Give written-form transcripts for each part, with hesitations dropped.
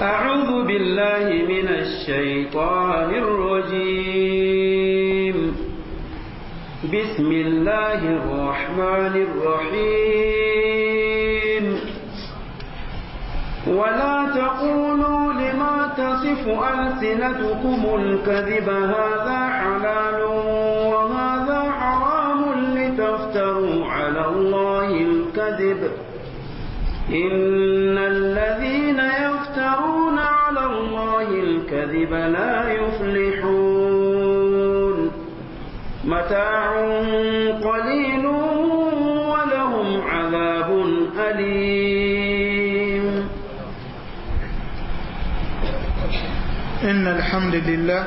أعوذ بالله من الشيطان الرجيم. بسم الله الرحمن الرحيم. ولا تقولوا لما تصف ألسنتكم الكذب هذا حلال وهذا حرام لتفتروا على الله الكذب إن الذين يفترون على الله الكذب لا يفلحون متاع قليل ولهم عذاب أليم. إن الحمد لله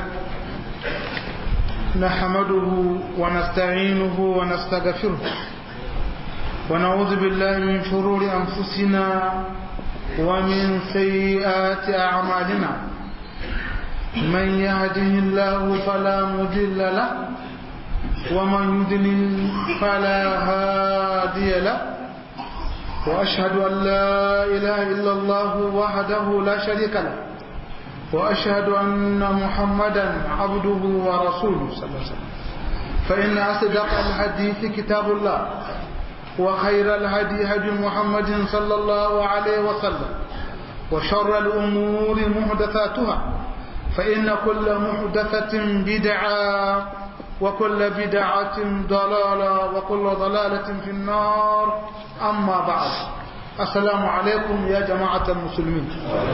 نحمده ونستعينه ونستغفره ونعوذ بالله من شرور أنفسنا ومن سيئات أعمالنا من يهده الله فلا مضل له ومن يضلل فلا هادي له وأشهد أن لا إله إلا الله وحده لا شريك له وأشهد أن محمدا عبده ورسوله صلى الله عليه وسلم فإن أصدق الحديث كتاب الله وخير الهدي هدي محمد صلى الله عليه وسلم وشر الأمور محدثاتها فإن كل محدثة بدعة وكل بدعة ضلالة وكل ضلالة في النار. أما بعد السلام عليكم يا جماعة المسلمين.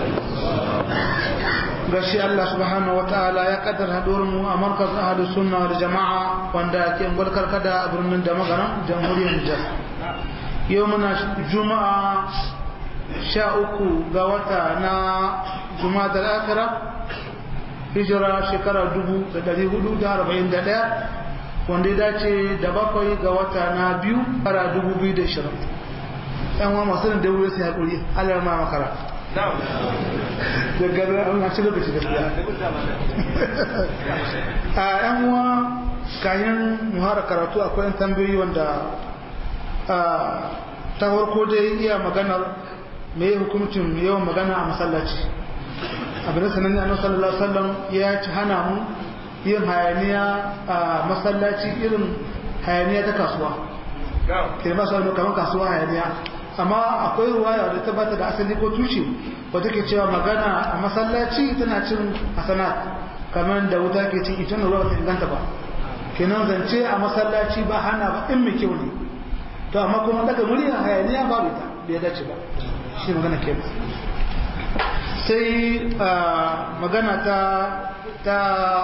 gashi Allah subhanahu wa ta'ala ya kaddara haduwar mu a markaz ahlus sunna wal jama'a wanda ke ungwar karkada a birnin da magaran jamhuriyar Nijar. Yau muna juma'a 13 ga wata na Jumada al-Akhirah hijira shekara 1441 wanda ya dace da 7 ga wata na biyu fara 2020. Yan wa masu da wuri sai hakuri Allah ma makara daga an ci lokaci gaskiya a yan uwa kayan muhara karatu akwai yan tambayoyi wanda ta farko dai iya maganar mai hukuncin yawan magana a masallaci abin da sanan annabi sallallahu alaihi wasallam ya ci hana mu yin hayaniya a masallaci irin hayaniya ta kasuwa ke ba su kamar kasuwa hayaniya amma akwai ruwaya da ta bata da asali ko tushe wata ke cewa magana a masallaci tana cin hasanat kamar da wuta ke cin ita ruwa ta inganta ba kenan zance a masallaci ba hana ba in mai kyau ne to amma kuma daga murya hayaniya babu ta bai dace ba shi magana ke sai magana ta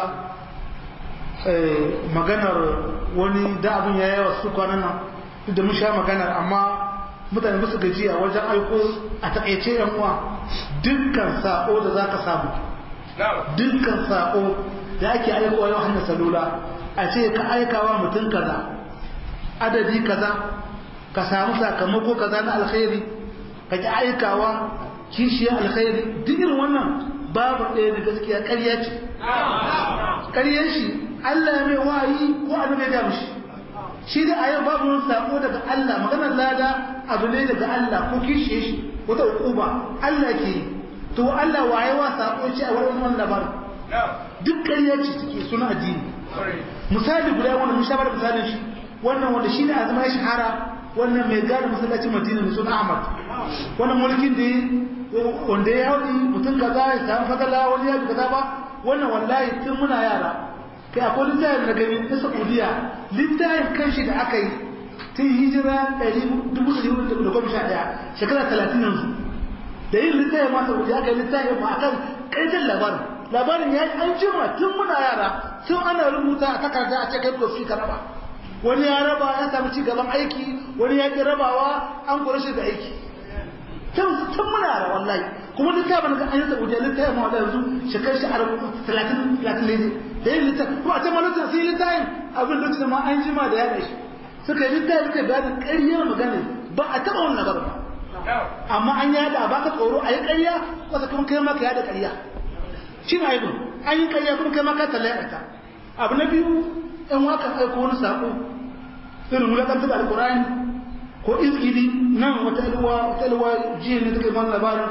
maganar wani da abin ya yawa su kwanan nan da mun sha maganar amma mutane ba su gajiya wajen aiko a takaice yan uwa dukkan sako da za ka samu dukkan sako da ake aiko yau hannun salula a ce ka aikawa mutum kaza adadi kaza ka samu sakamako kaza na alkhairi ka ki aikawa kishiyar alkhairi duk irin wannan babu ɗaya da gaskiya ƙarya ce ƙaryar shi Allah mai wayi ko annabi ya ga mishi shi da a yau babu wani sako daga Allah maganar lada abu ne daga Allah ko kishiye shi wata hukuma Allah ke to Allah waye wa sako shi a wurin wannan labarin duk ƙarya ce take suna addini misali guda wanda mun shabar misalin shi wannan wanda shi ne azuma ya shahara wannan mai gadi masallacin Madina ne suna Ahmad wannan mulkin da wanda ya hauri mutum kaza ya samu fadala wani ya kaza ba wannan wallahi tun muna yara kai akwai littafin na gani na Saudiya littafin kanshi da aka yi tun hijira 1411 shekara 30 yanzu da yin littafin ma Saudiya aka yi littafin ma akan ƙarshen labarin ya yi an jima tun muna yara tun ana rubuta a takarda a cikin kofi ka raba wani ya raba ya samu ci gaban aiki wani ya ki rabawa an kura shi da aiki tun muna yara wallahi kuma littafin ga an yi Saudiya littafin ma da yanzu shekar shi 30 ne da yin littafin kuma a can malaka sai littafin abin lokacin ma an jima da yaɗa shi suka yi littafin suka bayanin ƙaryar magana ba a taɓa wannan labarin ba amma an yada ba ka tsoro a yi ƙarya wata kuma kai maka yada ƙarya shi na aibin an yi ƙarya kuma kai maka talayata abu na biyu ɗan waka aiko wani saƙo irin wulaƙantar da alƙur'ani ko izgili nan wata alwa jiya ne take man labarin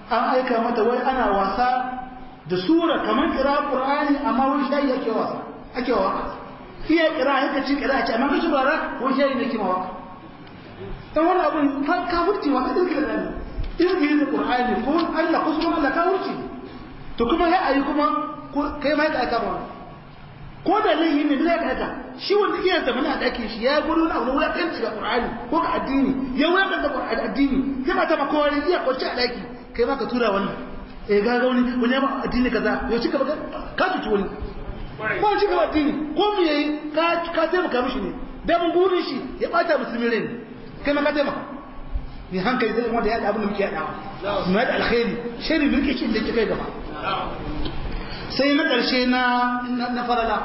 an aika mata wai ana wasa da sura kamar kira Qur'ani amma wai shayi ake wasa ake waka iya kira haka ci kira ce amma kashi bara wai shayi ne kima waka dan wannan abun kafirci wa kadin kira ne in da Qur'ani ko Allah ko sunan Allah kafirci to kuma sai ayi kuma kai mai ka aka ba ko da laihi ne da ka aka shi wanda iya da mana dake shi ya gudu na abu kan ci ga Qur'ani ko ka addini ya waka da Qur'ani addini sai ba ta ba kowa iya ko ci a daki kai ma ka tura wannan ga wani ba addini kaza yau cika baka ka tuci wani ko cika addini ko mu yayi ka taimaka mishi ne da mun gurin shi ya bata musulmi rai kai ma ka taimaka ni hankali zai wanda ya da abin da muke yadawa mu yada alkhairi shari mulki shi da kai gaba sai na karshe na farala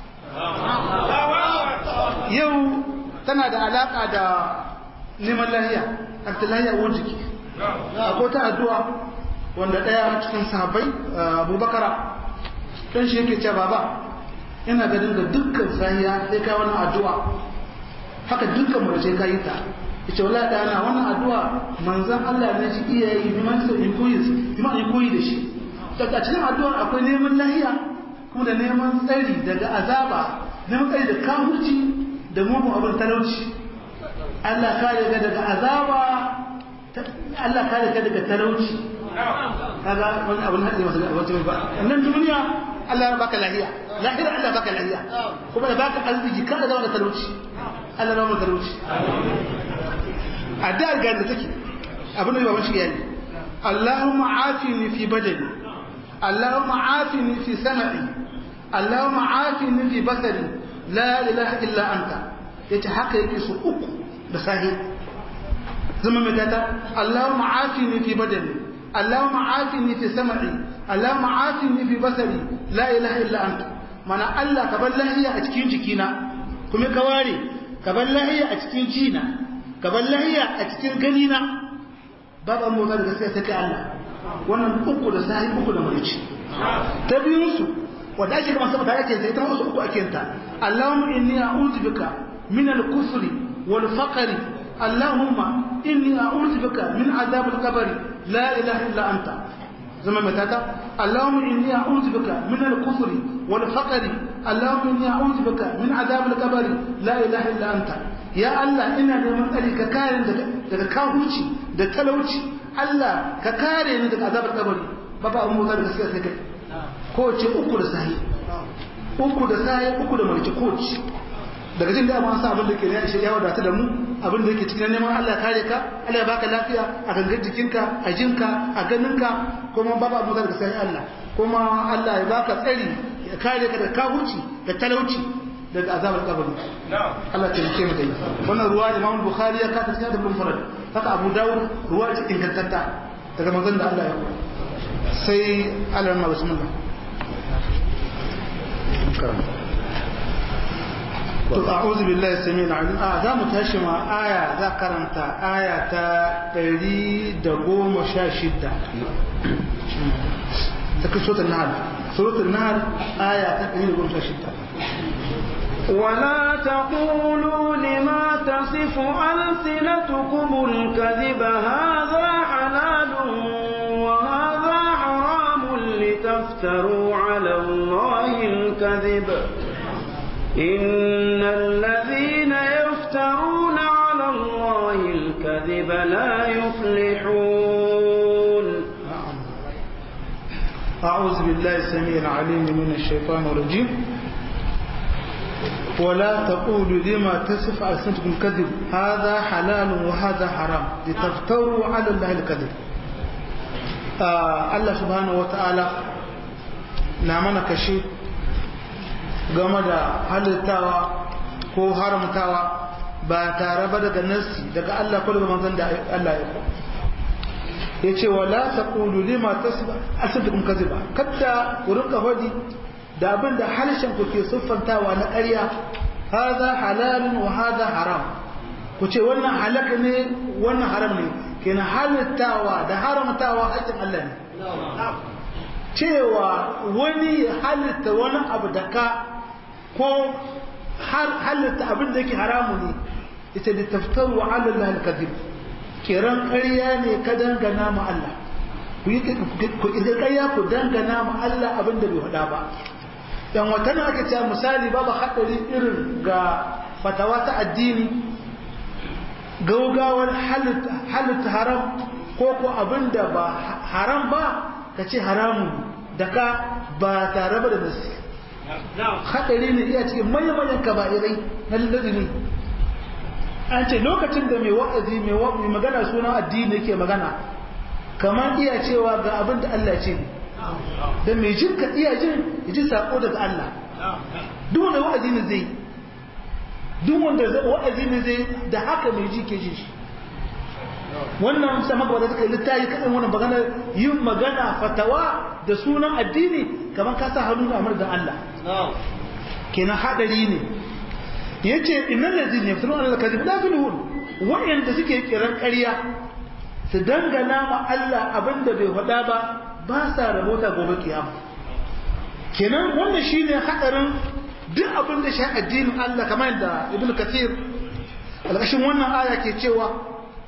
yau tana da alaka da neman lahiya abdullahi a jiki akwai ta addu'a wanda daya cikin sahabbai abubakara dan shi yake cewa baba ina ganin ga dukkan sahiya sai kai wannan addu'a haka dukkan mu sai kai ta yace wallahi da ana wannan addu'a manzon Allah ne shi iyayi ni man so in koyi da shi daga cikin addu'ar akwai neman lahiya kuma da neman tsari daga azaba neman tsari da kafirci da mugun abin talauci Allah kare ka daga azaba Allah kare ka daga talauci kaga wani abin hadin masu wata ba nan duniya Allah ya baka lahiya lahira Allah baka lahiya kuma ya baka arziki kada da wannan talauci Allah ya baka talauci addu'ar ga da take abin da ba shi yayi Allahumma afini fi badani Allahumma afini fi sam'i Allahumma afini fi basari la ilaha illa anta yace haka yake su uku da sahi zama mai tata Allahumma afini fi badani Allahumma afini fi sam'i Allahumma afini fi basari la ilaha illa anta mana Allah ka bar lahiya a cikin jikina kuma ka ware ka bar lahiya a cikin jina ka bar lahiya a cikin ganina babu motsa da gaskiya sai kai Allah wannan uku da sahi uku da marici ta biyun su wanda ake kamar saboda ake sai ta wasu uku ake ta Allahumma inni a'udhu bika min al-kufri wal faqri Allahumma inni a'udhu bika min adhab al-qabr la ilaha illa anta zama matata Allahumma inni a'udhu bika min al-kufri wal faqri Allahumma inni a'udhu bika min adhab al-qabr la ilaha illa anta ya Allah ina neman tsari ka kare daga kafirci da talauci Allah ka kare ni daga azabar kabari baba abun motsa da gaskiya sai kai ko ce uku da sahi uku da marici ko ce daga jin da amma sa abin da ke ne shi ya wadata da mu abin da yake cikin neman Allah kare ka Allah ya baka lafiya a gangar jikinka a jinka a ganinka kuma baba abun motsa da gaskiya Allah kuma Allah ya baka tsari ya kare ka daga kafirci da talauci daga azabar kabari Allah ta yake mu dai wannan ruwa Imam Bukhari ya kata cikin Ibn Farad haka Abu Dawud ruwa ce ingantatta daga manzon da Allah ya koya sai Allah ma bismillah to a'udhu billahi samil alim za mu tashi ma aya za karanta aya ta 116 take suratul nahl aya ta 116 ولا تقولوا لما تصف ألسنتكم الكذب هذا حلال وهذا حرام لتفتروا على الله الكذب إن الذين يفترون على الله الكذب لا يفلحون أعوذ بالله السميع العليم من الشيطان الرجيم ولا تقولوا لما تصف ألسنتكم الكذب هذا حلال وهذا حرام لتفتروا على الله الكذب الله سبحانه وتعالى نعمنا كشي game da halittawa ko haramtawa ba tare ba daga nassi daga Allah ko daga manzon da Allah ya ko yace wala taqulu lima tasif alsantukum kadhiba kada ku rinka fadi da abin da harshen ku ke siffantawa na ƙarya haza halalun wa haza haram ku ce wannan halaka ne wannan haram ne kenan halittawa da haramtawa haƙƙin Allah ne cewa wani halitta wani abu da ka ko halitta abin da yake haramu ne ita da taftaru ala Allah al-kadhib kiran ƙarya ne ka dangana ma Allah ku ƙirƙirƙarya ku dangana ma Allah abin da bai faɗa ba dan wata ne ake cewa misali babu haɗari irin ga fatawa ta addini gaugawar halitta haram ko abin da ba haram ba ka ce haramun da ka ba tare ba da nasi haɗari ne iya cikin manyan kaba'irai na lalazini an ce lokacin da mai wa'azi mai magana sunan addini yake magana kamar iya cewa ga abin da Allah ce da mai jin ka iya jin ya ji sako daga Allah duk wanda wa'azi ne zai duk wanda wa'azi ne zai da haka mai ji ke ji wannan sama gaba da suka yi littafi kaɗan wannan magana yin magana fatawa da sunan addini kamar ka sa hannu a da Allah kenan haɗari ne ya ce innan lazin ya fito Allah kazi da filhun wa'yanda suke kiran ƙarya su dangana ma Allah abinda bai faɗa ba sa rabota gobe kiyama kenan wannan shine haɗarin duk abin da shi addinin Allah kamar yadda Ibn Kathir alƙashin wannan aya ke cewa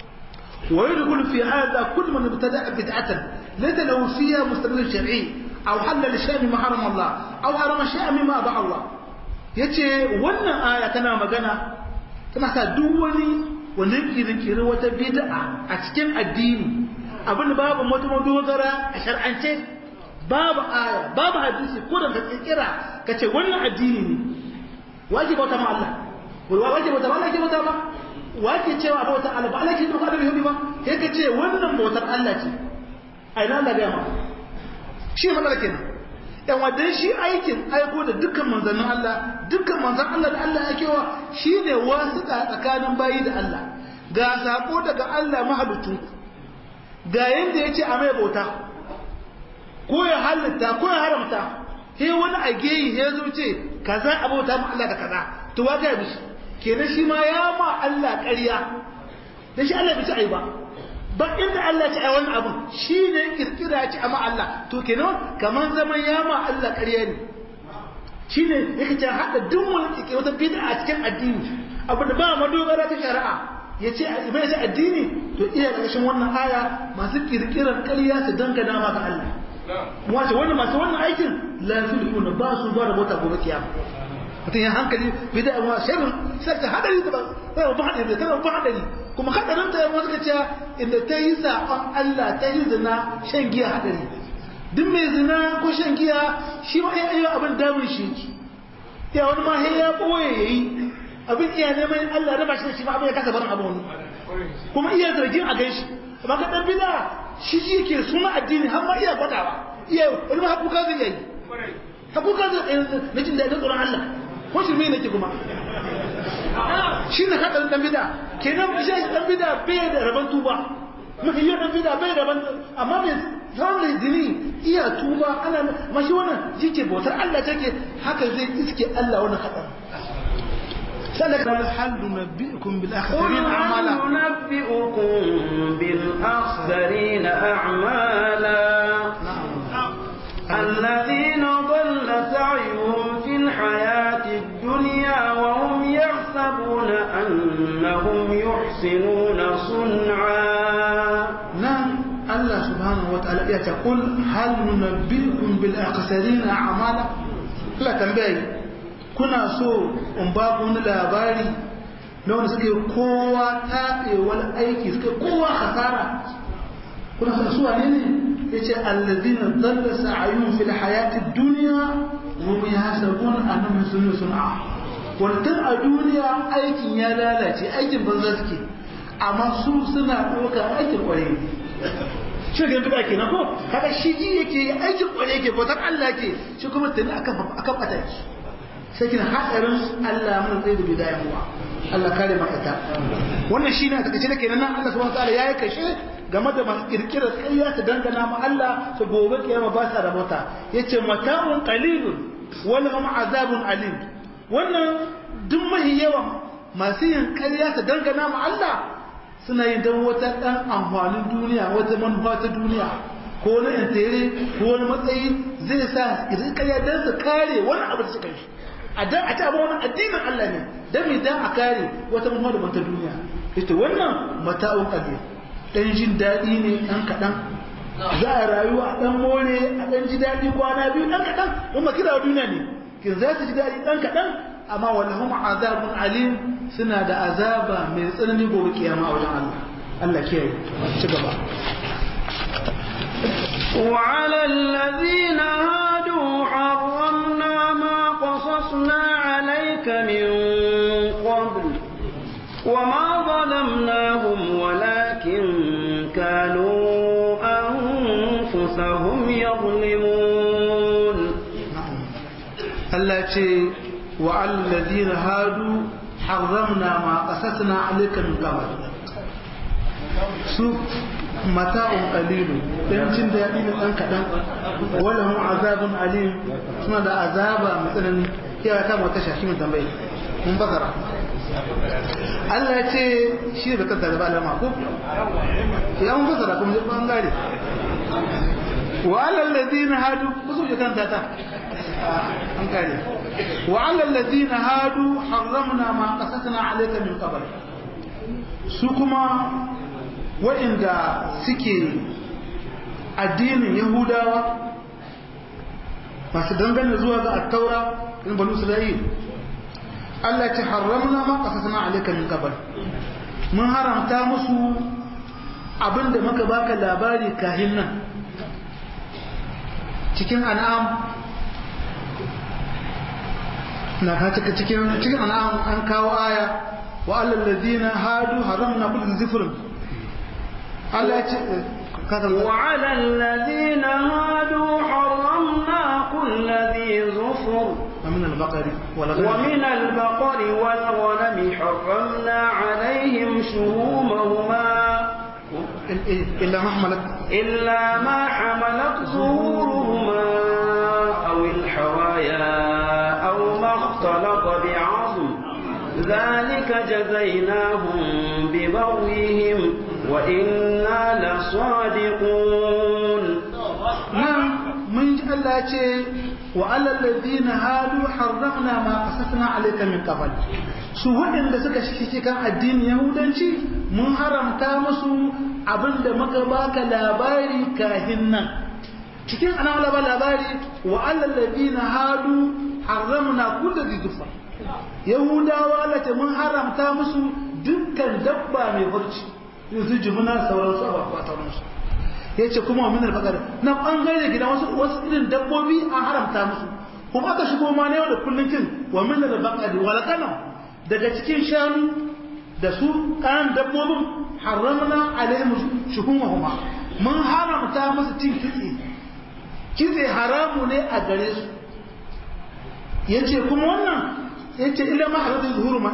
ويدخل في هذا كل من ابتدأ بدعة ليس له فيها مستدل شرعي أو حلل شيئا مما حرم الله أو حرم شيئا مما أباح الله yace wannan aya tana magana tana sa duk wani wanda kirkiri wata bid'a a cikin addini abin babu wata madogara a shar'ance babu aya babu hadisi ko da kirkira kace wannan addini ne wajibi bauta ma Allah wajibi bauta ma Allah ke bauta ma wake cewa bautar Allah ba Allah ke duka da yahudi ba sai ka ce wannan bautar Allah ce ai na Allah ga ma shi magana kenan dan wadan shi aikin aiko da dukkan manzannin Allah dukkan manzan Allah da Allah yake wa shine wasiƙa tsakanin bayi da Allah ga sako daga Allah mahalicin ga yanda yace a mai bauta ko ya halitta ko ya haramta sai wani ageyi ya zo ce kaza abauta mu Allah da kaza to wa ga bishi kenan shi ma ya ma Allah ƙarya dan shi Allah bai ci ai ba inda Allah ci ai wannan abu shi ne kirkira ci amma Allah to kenan kaman zaman ya ma Allah ƙarya ne shi ne yake ce hada duk wani ke wata bid'a a cikin addini abu da ba madogara ta shari'a yace bai ci addini to iya ƙarshen wannan aya masu kirkiran ƙarya su dangana ma ga Allah wace wannan masu wannan aikin la yuflihuna ba su ba rabota gobe kiyama mutum ya hankali bida wa shirin sai ta hadari da ba hadari da kana ba hadari kuma hadarin ta yawa suka ce inda ta yi zaɓen Allah ta yi zina shan giya hadari duk mai zina ko shan giya shi ma ya yi abin damun shi ya wani ma ya ɓoye ya yi abin iya neman Allah raba shi da shi ma abin ya kasa barin abu wani kuma iya zargin a ganshi amma ka ɗan bida shi ke suna addini har ma iya gwadawa iya wani ma hakuka zai yi hakuka zai na jin daɗin tsoron Allah ko shi mai nake kuma shi ne haɗarin ɗan bida kenan shi ɗan bida bai da rabon tuba mafi yi ɗan bida bai da rabon amma mai samun zini iya tuba ana mashi wannan jike bautar Allah take haka zai iske Allah wannan haɗarin سألك هل ننبئكم بالأخسرين أعمالا ننبئكم بالأخسرين أعمالا الذين ضل سعيهم في الحياة الدنيا وهم يحسبون أنهم يحسنون صنعا نعم الله سبحانه وتعالى يقول هل ننبئكم بالأخسرين أعمالا لا تنبئي kuna so in ba ku wani labari na wanda suke kowa taɓe wani aiki suke kowa hasara kuna so suwa ne ya ce allazina zalla sa'ayun fil hayati duniya wa bi hasabun annahum sunnu sun'a wannan a duniya aikin ya lalace aikin banza suke amma su suna ɗaukar aikin ƙwarai shi ga duka kenan ko kaga shi yake aikin ƙwarai yake bautar Allah yake shi kuma tuni akan bata shi sai kina hadarin Allah mun zai da bidaya muwa Allah kare makata wannan shine a takeice da kenan nan Allah subhanahu wataala yayi kashe game da masu kirkirar ƙarya ta dangana ma Allah su gobe kiyama ba sa rabota yace mata'un qalilun wal hum azabun alim wannan duk mahi yawa masu yin ƙarya ta dangana ma Allah suna yin dan wata dan amfanin duniya wata manufa ta duniya ko na yantere ko wani matsayi zai sa ƙarya dan su kare wani abu da suka yi a ta abu wani addinin Allah ne don mai dan a kare wata manuwa da wata duniya ita wannan mata'un qalil dan jin daɗi ne ɗan kaɗan za a rayuwa a dan more a dan ji daɗi kwana biyu dan kaɗan kuma kira duniya ne kin za su ji daɗi dan kaɗan amma walahum azabun alim suna da azaba mai tsanani gobe kiyama a wajen Allah Allah kiyaye ci gaba وعلى الذين هادوا حرمنا ما قصصنا عليك من قبل وما ظلمناهم ولكن كانوا أنفسهم يظلمون التي وعلى الذين هادوا حرمنا ما قصصنا عليك من قبل سوء متاع قليل يمكن دائما أن كدام ولهم عذاب أليم سنة عذاب مثلا يا كما تشاكي من تنبيه من بقرة Allah ya ce shi da kanta da ba alama ko ya mun fasara kuma zai bangare wa alal ladina hadu kusu da kanta ta an kare wa alal ladina hadu harramna ma qasasna alayka min qabl su kuma wa'inda suke addinin yahudawa masu dangane zuwa ga at-taura in banu isra'il Allah ce haramna ma qasasna alayka min qabl mun haramta musu abinda muka baka labari kahin nan cikin an'am na ka cikin an'am an kawo aya wa alal ladina hadu haramna kullu zifrin Allah ya ce وعلى الذين هادوا حرمنا كل ذي ظفر ومن البقر والغنم حرمنا عليهم شهومهما إلا ما حملت ظهورهما أو الحوايا أو ما اختلط بعظم ذلك جزيناهم ببغيهم وإنا لصادقون نعم من الله شيء وعلى الذين هادوا حرمنا ما قصصنا عليك من قبل su waɗanda suka shi kan addinin yahudanci mun haramta musu abinda muka baka labari kahin nan cikin ana labari wa alal ladina hadu haramna kullu dhifar yahudawa lata mun haramta musu dukkan dabba mai barci yanzu jimuna sauransu a bakwatarunsu ya ce kuma min albakar na ɓangare gidan wasu irin dabbobi an haramta musu kuma aka shigo ma na yau da kullum kin wa min albakar walakana daga cikin shanu da su ƙanan dabbobin haramna alaihim shuhumahuma mun haramta musu cin kitse haramu ne a gare su yace kuma wannan yace illa ma hadathul huruma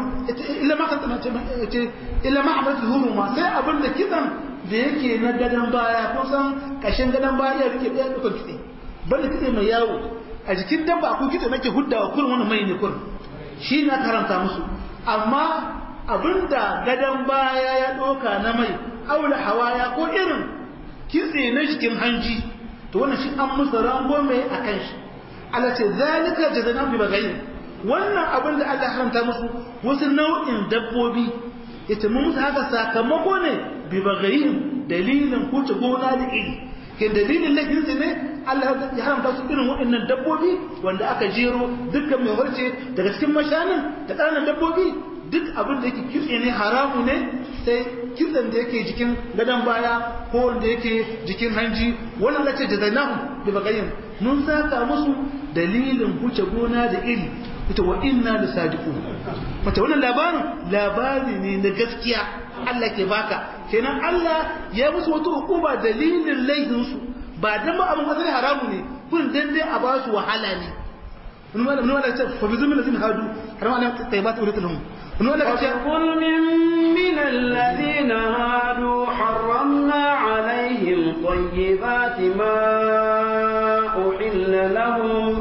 illa ma hadathul huruma sai abinda kidan da yake na gadan baya kusan kashin gadan baya ya rike daya dukkan kitse banda kitse mai yawo a jikin dabba ko kitse nake huddawa kurin wannan mai ne kurin shi na karanta musu amma abinda gadan baya ya doka na mai aula hawaya ko irin kitse na jikin hanji to wannan shi an musu rango mai akan shi Allah ce zalika jazana bi bagayin wannan abin da Allah haramta musu wasu nau'in dabbobi yace mun musu haka sakamako ne bi bagayin dalilin kuce gona da iri ke dalilin lakin ne Allah ya haramta su irin waɗannan dabbobi wanda aka jero dukkan mai warce daga cikin mashanin da ƙananan dabbobi duk abin da yake kitse ne haramu ne sai kitsen da yake jikin gadon baya ko wanda yake jikin hanji wannan lace jazainahu bi bagayin mun saka musu dalilin huce gona da iri ita wa inna da sadiqun mata wannan labari ne na gaskiya Allah ke baka kenan Allah ya musu wata hukuma dalilin laifin su ba dan ba abin wani haramu ne kun dan dai a ba su wahala ne mun wala ce fa bizum lazin hadu haram ana tayyibat uritlahum mun wala ce qul min alladhina hadu harramna alaihim tayyibati ma uhilla lahum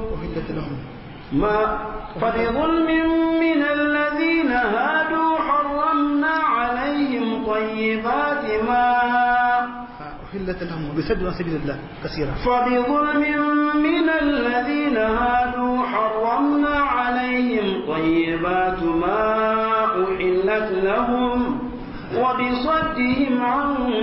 فبظلم من الذين هادوا حرمنا عليهم طيبات ما أحلت لهم وبسد عن سبيل الله كثيرا فبظلم من الذين هادوا حرمنا عليهم طيبات ما أحلت لهم وبصدهم عن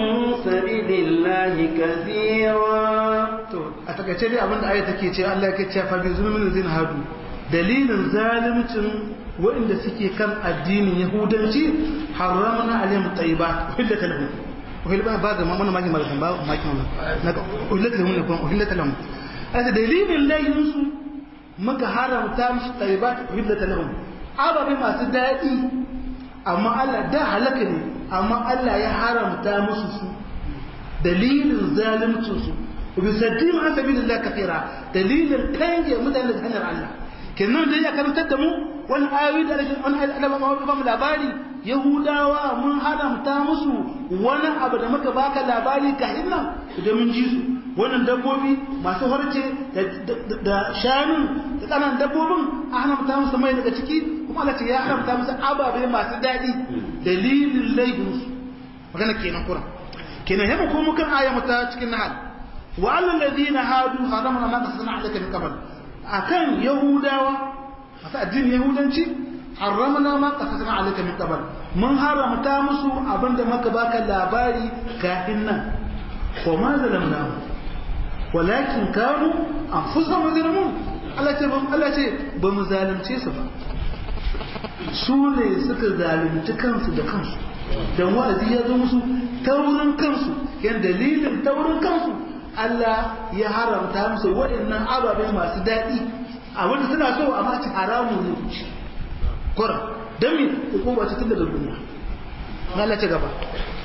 سبيل الله كثيرا. a takaice dai abinda ayat take ce Allah yake cewa fa bi zulmin zin hadu dalilin zalimcin waɗanda suke kan addinin yahudanci haramna alaihim tayyibat uhillat lahum uhillat ba da mamman maki malakan ba maki mamman naka uhillat lahum ne kuma uhillat lahum asa dalilin layin su muka haramta musu tayyibat uhillat lahum ababe masu daɗi amma Allah da halaka ne amma Allah ya haramta musu su dalilin zalimcin su وبيصدقوا عن سبيل الله كثيرا دليل كان مدن الهنر الله kenan dai ya karantar da mu wani ayoyi da ana ba mu labari yahudawa mun haramta musu wani abu da muka baka labari ka hinna da mun ji su wannan dabbobi masu harce da shanun da kanan dabbobin a haramta musu mai daga ciki kuma Allah ce ya haramta musu ababe masu daɗi dalilin laifin su magana kenan Qur'an kenan yamma ko mukan aya mata cikin nahal وعلى الذين هادوا حرمنا ما قصصنا عليك من قبل أكان يهوداوا مثلا الدين يهودانشي حرمنا ما قصصنا عليك من قبل من حرم تامسو أبند ما كباك اللاباري كاهنا وما ظلمناهم ولكن كانوا أنفسهم يظلمون Allah ce ba mu zalunce su ba su ne suka zalunci kansu da kansu dan wa'azi ya zo musu taurin kansu yan dalilin taurin kansu Allah ya haramta musu waɗannan ababen masu daɗi a wanda suna so amma ci haramun ne kora don me hukuma ce tun daga duniya Allah ce gaba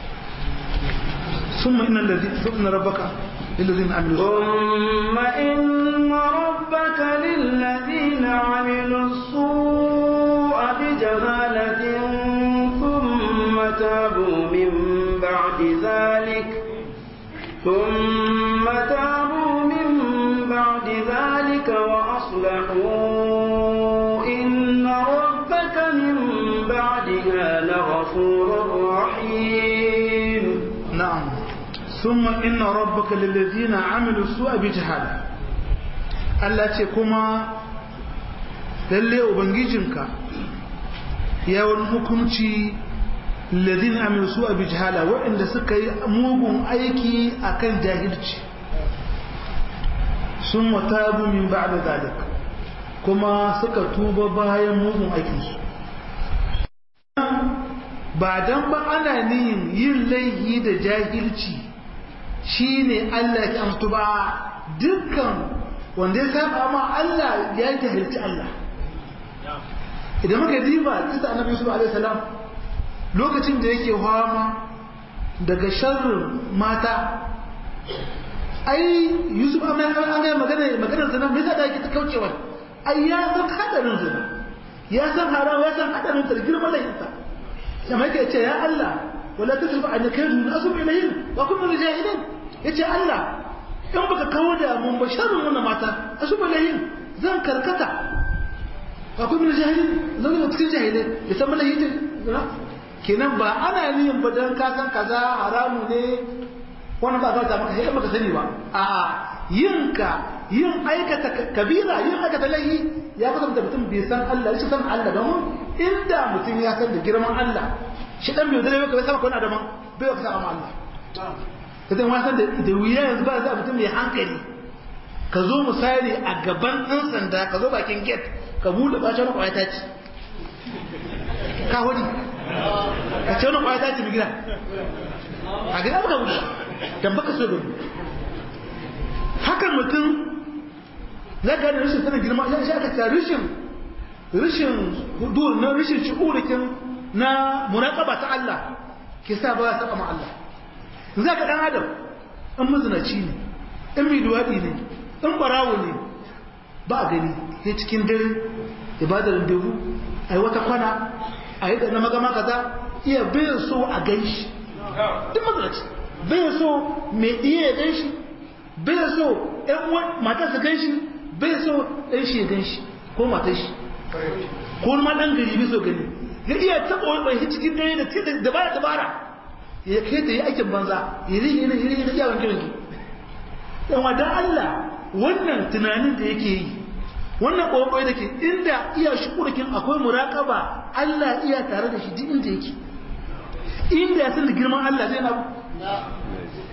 summa inna rabbaka lillazina amilu thumma inna rabbaka lillazina amilu su'a bi jahalatin thumma tabu min ba'di dhalik ثم تابوا من بعد ذلك وأصلحوا إن ربك من بعدها لغفور رحيم. نعم ثم إن ربك للذين عملوا السوء بجهالة التي كما للي أبنجيجنك يا ونحكمتي الذين عملوا سوء بجهالة وإن سكي موغم أيكي أكن جاهلتي ثم تابوا من بعد ذلك كما سكتوا بايا موغم أيكي بعدن ba ana niyin yin laifi da jahilci shine Allah ya amsu ba dukkan wanda ya saba ma Allah ya jahilci Allah idan muka diba kisa annabi Yusuf alaihi salam lokacin da yake fama daga sharrin mata ai Yusuf an ga maganar zina bai sa da yake ta kaucewa ai ya san hadarin zina ya san harawa ya san hadarin ta girman laifinta sai yake ce ya Allah wala tasrifu an kaydu asub ilayhim wa kun min jahilin yace Allah in baka kawo da mun ba sharrin wannan mata asub ilayhim zan karkata wa kun min jahilin zan ga cikin jahilai ya san malahitin kenan ba ana niyin ba dan ka san kaza haramu ne wannan ba za ta maka sai baka sani ba a'a yin aikata kabira yin aikata laifi ya kasance mutum bai san Allah shi san Allah don inda mutum ya san da girman Allah shi dan bai dare ba kai sama ko na da man bai ka san Allah kadan ma san da wuya yanzu ba za mutum ya hankali ka zo misali a gaban ɗan sanda ka zo bakin gate ka bude bacin kwayata ci ka hodi ka ce wani kwayata ci migira a gina baka bude dan baka so gudu hakan mutum zaka da rashin sanin girma ya shi aka ta rashin hudur na rashin shi'urikin na muraqaba ta Allah ke sa ba ya saba ma Allah zaka dan adam in mazinaci ne in mai duwadi ne in barawo ne ba a gani sai cikin dare ibadar dubu ai wata kwana ai da na magama kaza iya bayan so a ganshi duk mazinaci bayan so mai iya ganshi bai so ɗan matarsa gan shi bai so ɗan shi ya gan shi ko matar shi ko ma ɗan gari bai so gani ya iya taɓa wani cikin dare da dabara dabara ya kai ta yi aikin banza iri na yawon girin ɗan wa don Allah wannan tunanin da yake yi wannan ƙwaƙwai da ke inda iya shukurkin akwai muraƙaba Allah iya tare da shi duk inda yake inda ya san da girman Allah zai na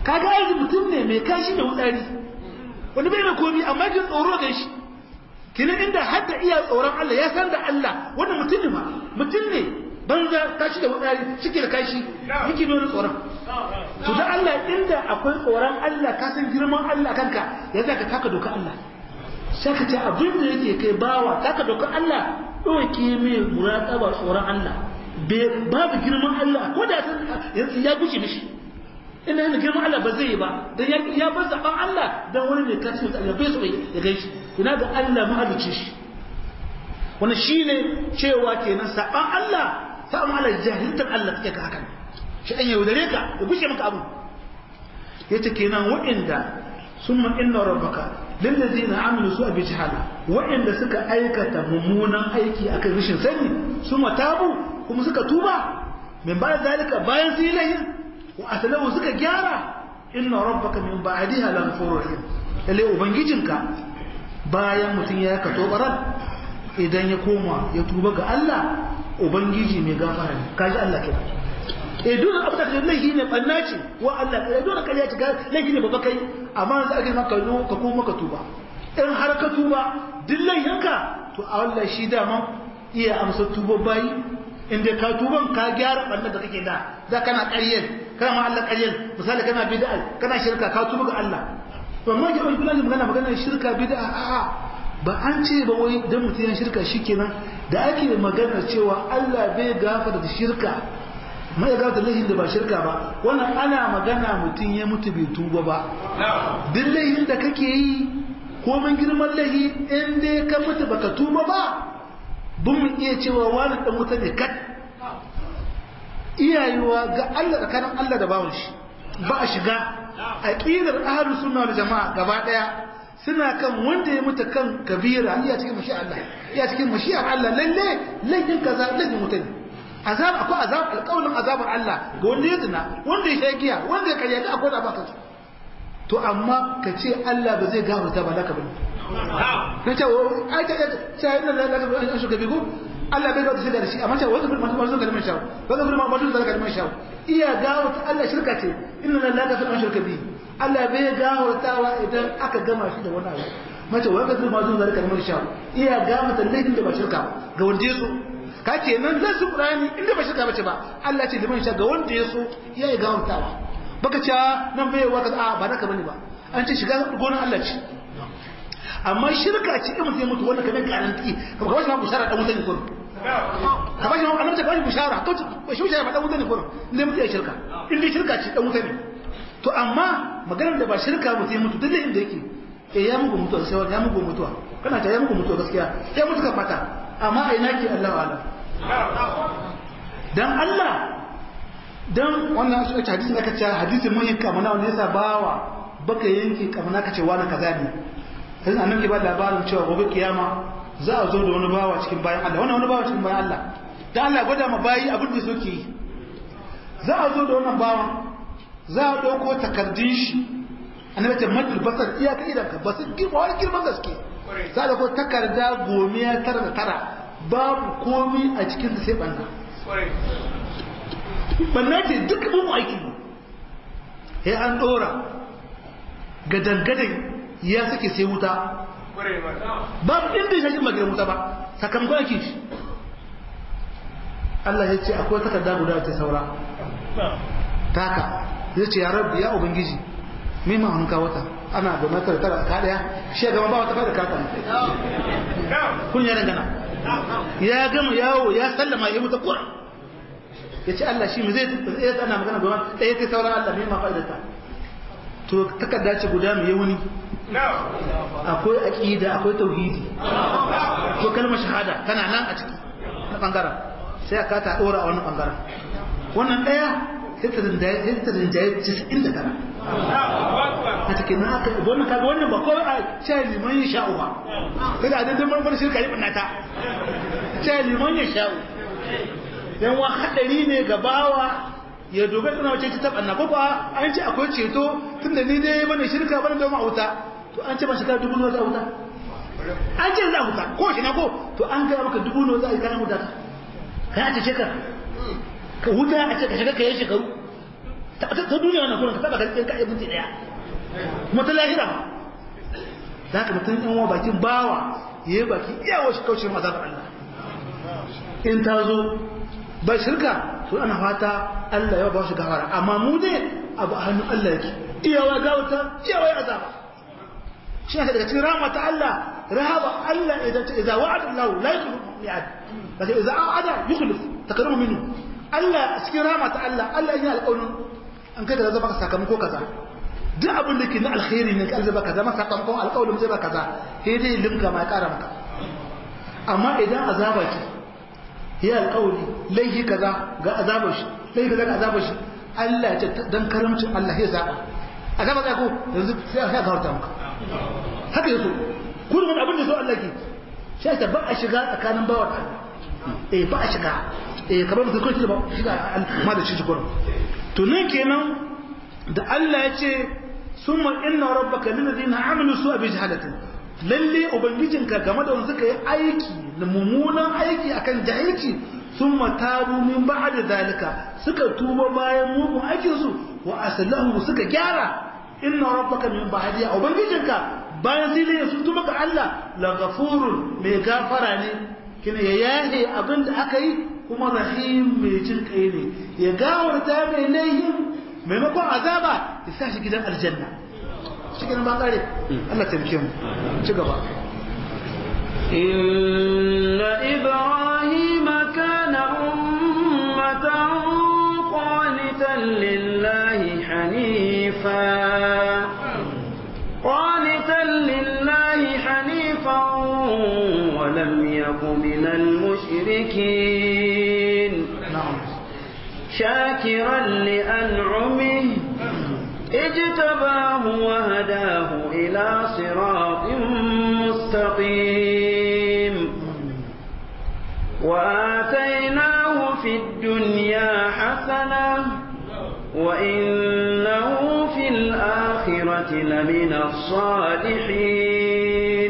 kaga ai mutum ne mai kashi da wutsari wani bai da komi amma kin tsoro da shi kina inda hadda iya tsoron Allah ya san da Allah wannan mutum ne ma mutum ne banza kashi da wutsari cike da kashi yake nuna tsoron to da Allah inda akwai tsoron Allah ka san girman Allah kanka ya zaka taka doka Allah sai ka ce abin da yake kai bawa taka doka Allah doke mai muraqaba tsoron Allah babu girman Allah ko da ya guce mishi ina yana girman Allah ba zai yi ba dan ya bar zaban Allah dan wani ne kace Allah bai so ya gaishe ina ga Allah mahalicci shi wannan shine cewa kenan saban Allah saban Allah jahiltan Allah take ka hakan shi an yaudare ka ya gushe maka abu yace kenan wa'inda summa inna rabbaka lillazina amilu su'a bi jahala wa'inda suka aikata mummunan aiki akan rashin sani summa tabu kuma suka tuba min bayan zalika bayan silahin wa asalahu suka gyara inna rabbaka min ba'daha la ghafurur rahim lalle ubangijinka bayan mutun ya ka tobaran idan ya koma ya tuba ga Allah ubangiji mai gafara ne kaji Allah kenan dole abu da laifi ne banna ce wa Allah dole kai ya ci laifi ne baba kai amma za ka maka no ka koma ka tuba in har ka tuba duk laifinka to Allah shi dama iya amsa tuba bayi inda ka tuban ka gyara bannan da kake da kana ƙaryar kana ma Allah ƙaryar misali kana bid'a kana shirka ka tuba ga Allah to amma ke wani magana shirka bid'a a'a ba an ce ba wai dan mutum ya shirka shikenan da ake magana cewa Allah bai gafarta da shirka mai gafarta laifin da ba shirka ba wannan ana magana mutum ya mutu bai tuba ba duk laifin da kake yi ko mun girman laifi in dai ka mutu baka tuba ba bin iya cewa wani dan wuta ne kat iyayewa ga Allah tsakanin Allah da bawon shi ba a shiga aqidar ahlus sunna wal jamaa gaba daya suna kan wanda ya mutu kan kabira iya cikin mashi'ar Allah iya cikin mashi'ar Allah lalle laifin kaza laifin mutum azab akwai azab alƙawarin azabar Allah ga wanda ya zina wanda ya shagiya wanda ya karya akwai da baka to amma ka ce Allah ba zai gafarta ba laka bane na ce ai ta ina da laka an shuka bigo Allah bai gafarta da shi amma ce wanda kuma masu kalmar shawo wanda kuma masu kalmar shawo iya gafarta Allah shirka ce inna la gafarta an shirka bi Allah bai gafartawa idan aka gama shi da wani abu mace wanda kuma masu kalmar shawo iya gafarta laifin da ba shirka ga wanda ya so ka kenan zai su Qur'ani inda ba shirka bace ba Allah ce liman sha ga wanda ya so iya gafartawa baka ce nan bai waka a ba naka bane ba an ce shiga gonan Allah ce amma shirka ce in mutum ya mutu wannan kamar garanti kuma kawai ma bushara dan mutane kun ka bashi annabi ka bashi bushara to shi bushara ba dan mutane kun ne mutum ya shirka in dai shirka ce dan mutane to amma maganar da ba shirka mutum ya mutu duk inda yake ya muku mutuwa sai ya muku mutuwa kana ta ya muku mutuwa gaskiya ya mutu ka fata amma a ina ke Allah wa'ala dan Allah dan wannan su ake hadisi aka ce hadisin mun yi kamana wanda yasa bawa baka yanke kamana kace wani kaza ne sai annabi ke ba labarin cewa gobe kiyama za a zo da wani bawa cikin bayan Allah wannan wani bawa cikin bayan Allah dan Allah gwada ma bayi abin da suke yi za a zo da wannan bawa za a dauko takardun shi annabi ce madul basar iyaka idan ka basu girman gaske za a dauko takarda gomiya tara babu komai a cikin sai banna banna ce duk mun aiki sai an dora gadangadan ya sake sai wuta babu inda ya shi magiran wuta ba sakamakon ake shi Allah ya ce akwai takarda guda ta saura taka ya ce ya rabbi ya ubangiji mai ma hanka wata ana da matar tara ka daya shi gaba ba wata fara kata kun ya dangana ya gama yawo ya sallama ya mutu kura ya ce Allah shi mu zai ana magana goma ɗaya sai sauran Allah mai ma fa'idata to takarda ce guda mai yawuni akwai aqida akwai tauhidi ko kalmar shahada tana nan a ciki na bangaren sai aka ta dora a wannan bangaren wannan daya sai ta rinjaye 99 a cikin haka wannan kaga wannan ba ko a ce liman ya sha'u ba sai da dan mun shirka yi bannata ce liman ya sha'u dan wa hadari ne ga bawa ya dobe tana wace ta tabanna ko ba an ce akwai ceto tunda ni dai bane shirka bane da ma'auta to an ce ba shirka dubu nawa za wuta an ce za wuta ko shi na ko to an ga maka dubu nawa za a yi kana wuta ka ce ka wuta a ce ka shiga kai shekaru ta duniya wannan kullum ka saba garin ka ibn daya kuma ta lahira da haka mutum yan wa bakin bawa yayi baki iyawa shi kauce masa da Allah in ta zo ba shirka to ana fata Allah ya ba shi gafara amma mu ne abu a hannun Allah yake iyawa gauta iyawa azaba shi ne daga cikin rahmat Allah rahaba Allah idza wa'ada Allah la yukhlifu mi'ad lakin idza wa'ada yukhlif takrimu minhu Allah cikin rahmat Allah ya alƙawarin an kai da zaba ka sakamako kaza duk abin da ke na alkhairi ne ka zaba kaza maka sakamakon alƙawarin zai ba kaza sai dai limka ma ya ƙara maka amma idan azaba ce ya alƙawari laifi kaza ga azabar shi laifi kaza ga azabar shi Allah ya ce dan karamcin Allah ya zaba azaba ka ko yanzu sai ya gafarta maka haka yaso kullum abin da so Allah ke sai ta ba a shiga tsakanin bawa da Allah ba a shiga kamar mutum ko shi ba shiga ma da shi kullum to nan kenan da Allah ya ce summa inna rabbaka lil ladina amilu su'a bi jahalatin lalle ubangijinka game da wanda suka yi aiki da mummunan aiki akan jahilci summa tabu min ba'da zalika suka tuba bayan mugun aikin su wa aslahu suka gyara inna rabbaka min ba'di ubangijinka bayan sai dai sun tuba ga Allah la ghafurun mai gafara ne kina ya yahe abinda aka yi kuma rahim mai jin kai ne ya gawarta mai laihin maimakon azaba ya sa shi gidan aljanna cikin ba kare Allah taimake mu ci gaba inna ibrahima kana ummatan qanitan lillahi hanifa wa lam yakun minal mushrikin شاكرا لأنعمه اجتباه وهداه إلى صراط مستقيم وآتيناه في الدنيا حسنة وإنه في الآخرة لمن الصالحين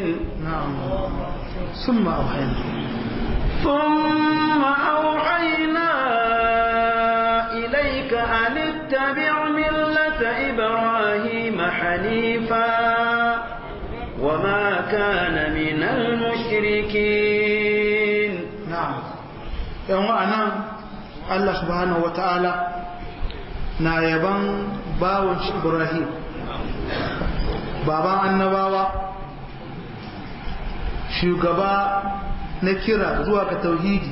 ثم أوحينا أن اتبع ملة إبراهيم حنيفا وما كان من المشركين نعم يوم أنا الله سبحانه وتعالى نايبان باون إبراهيم بابا النبوة shugaba na kira zuwa ga tauhidi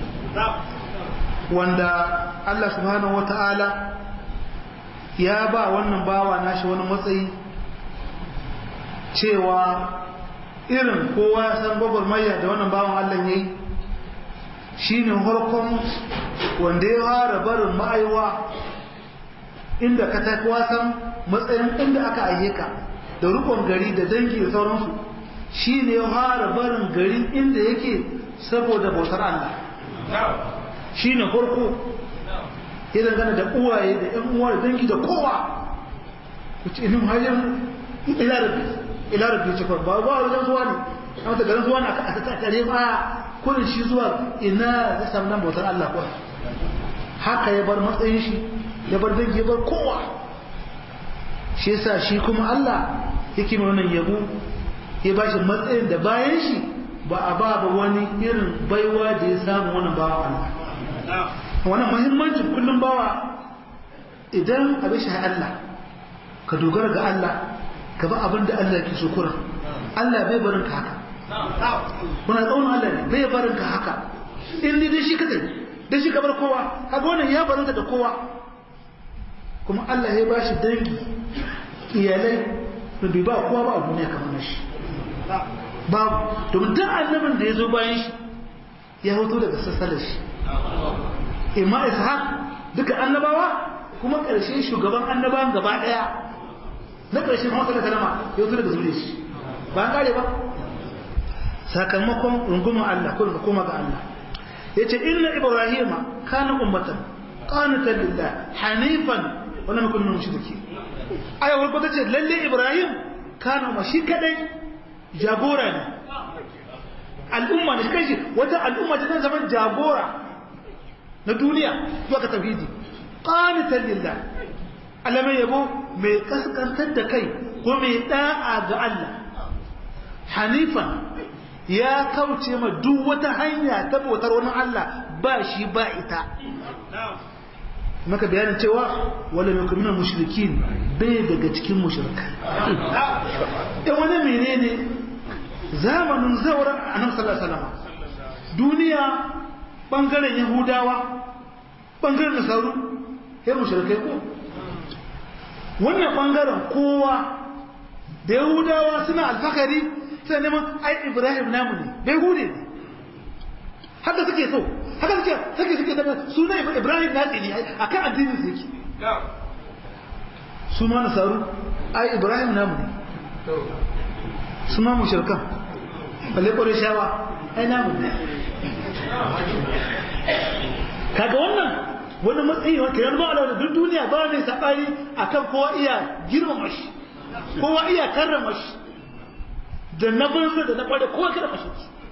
wanda Allah subhanahu wata'ala ya ba wannan bawa nashi wani matsayi cewa irin kowa ya san gwagwarmaya da wannan bawan Allah yayi shine harkon wanda ya fara barin ma'aiwa inda ka tafi wasan matsayin inda aka ayyuka da rukun gari da dangi da sauransu shine ya fara barin garin inda yake saboda bautar Allah shi ne farko ya dangana da uwaye da ‘yan uwa da dangi da kowa wuce inin hajjar ilarabi ce ba wajen zuwa ne a wata garin zuwa ne a tattare ba kurin shi zuwa ina zai samu nan bautar Allah kuwa haka ya bar matsayin shi ya bar dangi ya bar kowa shi yasa shi kuma Allah yake mai wannan yabo ya ba shi matsayin da bayan shi ba a ba wani irin baiwa da ya samu wannan bawa Allah wannan muhimmancin kullum bawa idan abin shi Allah ka dogara ga Allah ka ba abin da Allah ke so kuran Allah bai barin ka haka kuna tsaunin Allah ne bai barin ka haka in ni dai shi ka tafi dai shi ka bar kowa kaga wannan ya barin da kowa kuma Allah ya bashi dangi iyalai da bai ba kowa ba a duniya kamar shi babu domin duk annabin da ya zo bayan shi ya hoto daga sassalar shi imma ishaq duka annabawa kuma ƙarshe shugaban annabawan gaba ɗaya na ƙarshe kuma sallallahu alaihi ya hoto daga zuriyar shi ba an kare ba sakamakon rungumar Allah ko da koma ga Allah yace inna ibrahima kana ummatan qanitan lillah hanifan wa lam yakun minal mushrikeen ayawar ko tace lalle ibrahim kana ma shi kadai jagora ne al'umma ne kai wata al'umma ta zaman jagora na duniya zuwa ga tauhidi qanitan lillah Allah mai yabo mai kaskantar da kai ko mai da'a ga Allah hanifan ya kauce ma duk wata hanya ta bautar wani Allah ba shi ba ita maka bayanin cewa wala min kunna mushrikin bai daga cikin mushrikai wani menene zamanin zauren annabi sallallahu alaihi wasallam duniya bangaren yahudawa bangaren nasaru sai mushrikai ko wannan bangaren kowa da yahudawa suna alfakari sai neman ai ibrahim namu ne bai hude ne haka suke so haka suke da suna ibrahim nasu ne akan addinin su yake su ma nasaru ai ibrahim namu ne su ma mushrikan balle kore shawa ai namu ne kaga wannan wani matsayi wa kiran ba da duk duniya ba mai sabani akan kowa iya girmama shi kowa iya karrama shi da na banza da na kwada kowa kada mashi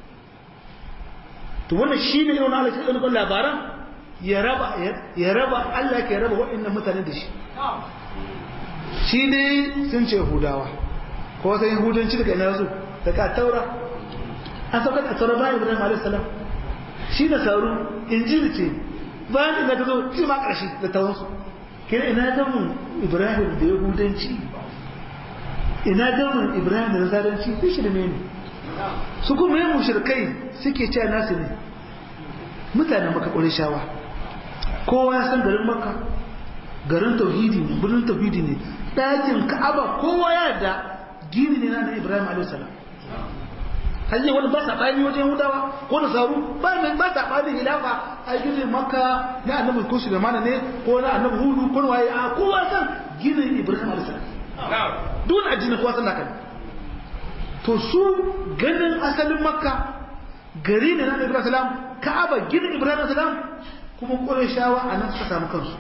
to wannan shine irin Allah shi ɗan labaran ya raba Allah ke raba waɗannan mutane da shi shi ne sun ce Yahudawa ko sai Yahudanci daga ina zo daga Taura an sauka da Taura bayan Ibrahim alayhi salam shi da sauru Injil ce bayan ina ta zo shi ma ƙarshe da tawansu kina ina ga mu Ibrahim da Yahudanci ina ga mu Ibrahim da Nasaranci shi da mene su kuma yin mushrikai suke cewa nasu ne mutanen Makka Qurayshawa kowa ya san garin Makka garin tauhidi ne birnin tauhidi ne ɗakin Ka'aba kowa ya da gini ne na Ibrahim alayhi salam hanyar wani ba saɓani wajen Yahudawa ko da saru ba saɓani hilafa a ginin Makka na annabi ko shi da mana ne ko na annabi Hudu ko waye a kowa san ginin Ibrahim alayhi salam duk addini kowa san haka to su ganin asalin Makka gari ne na Ibrahim salam Ka'aba ginin Ibrahim salam kuma Qurayshawa anan suka samu kansu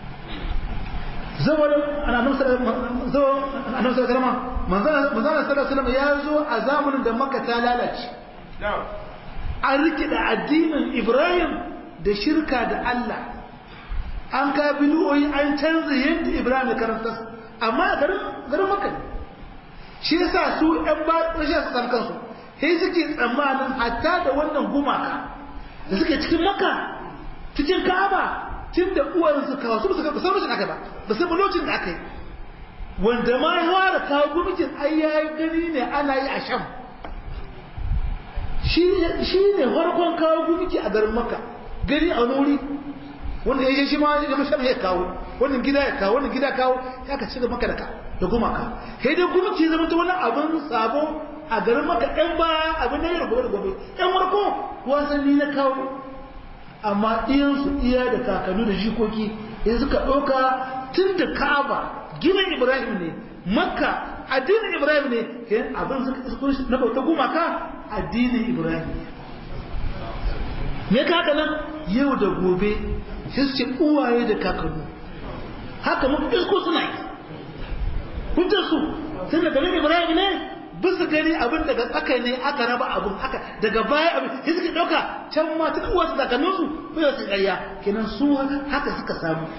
zawar annabi sallallahu alaihi wasallam manzo ya zo a zamanin da Makka ta lalace an rikida addinin Ibrahim da shirka da Allah an ka bidiyoyi an canza yadda Ibrahim ya karanta amma garin Makka ne shi yasa su ɗan ba rashin su san kansu sai suke tsammanin hatta da wannan gumaka da suke cikin Makka cikin Ka'aba tun da uwansu kawo su ba san lokacin aka ba san lokacin da aka yi wanda ma ya fara kawo gumikin ai yayi gani ne ana yi a Sham shi ne farkon kawo gumiki a garin Makka gari a wuri wanda ya shi ma ya Sham ya kawo wannan gida ya kawo wannan gida kawo ya ka ci da Makka da gumaka sai dai gumiki zama ta wani abin sabo a garin Makka ɗan ba abin da ya gobe da gobe ɗan warko wasanni na kawo amma ɗiyansu iya da kakannu da jikoki ya suka ɗauka tun da Ka'aba ginin Ibrahim ne Makka addinin Ibrahim ne yayin abin suka na bauta gumaka addinin Ibrahim me ka haka nan yau da gobe sai su ce uwaye da kakannu haka muka isko suna yi hujjar su tun da garin Ibrahim ne bisa gani abin daga tsaka ne aka raba abin haka daga baya abin sai suka dauka can ma tun uwarsu da kakanninsu ko yau su ƙarya kenan su haka suka samu